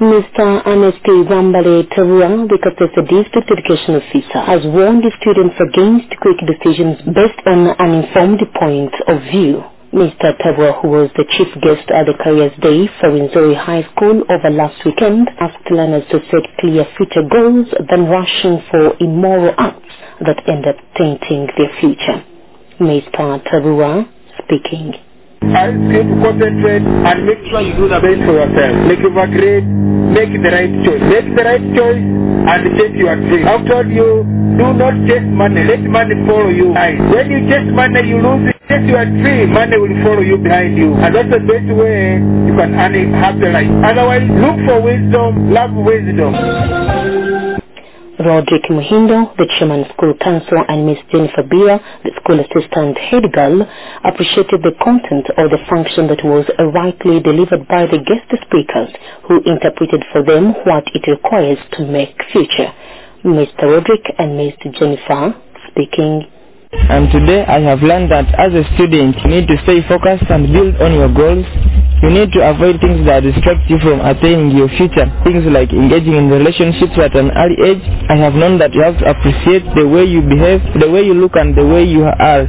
Mr. Ernest Wambale Terua, the Kasese District Education Officer, has warned the students against quick decisions based on uninformed points of view. Mr. Terua, who was the chief guest at the Careers Day for Nzori High School over last weekend, asked learners to set clear future goals than rushing for immoral acts that end up tainting their future. Mr. Terua speaking. I ask you to concentrate and make sure you do the best for yourself. Make your grade, make the right choice. Make the right choice and chase your dream. I've told you, do not chase money. Let money follow you. When you chase money, you lose it. Chase your dream, money will follow you behind you. And that's the best way you can earn a happy life. Otherwise, look for wisdom, love wisdom. Roderick Muhindo, the chairman school council, and Miss Jennifer Bia, the school assistant head girl, appreciated the content of the function that was rightly delivered by the guest speakers, who interpreted for them what it requires to make future. Mr. Roderick and Miss Jennifer speaking. And today I have learned that as a student you need to stay focused and build on your goals. You need to avoid things that distract you from attaining your future. Things like engaging in relationships at an early age. I have known that you have to appreciate the way you behave, the way you look and the way you are.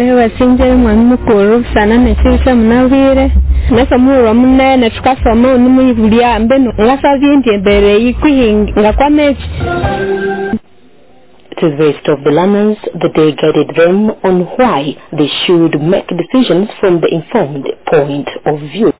To the rest of the learners, the day guided them on why they should make decisions from the informed point of view.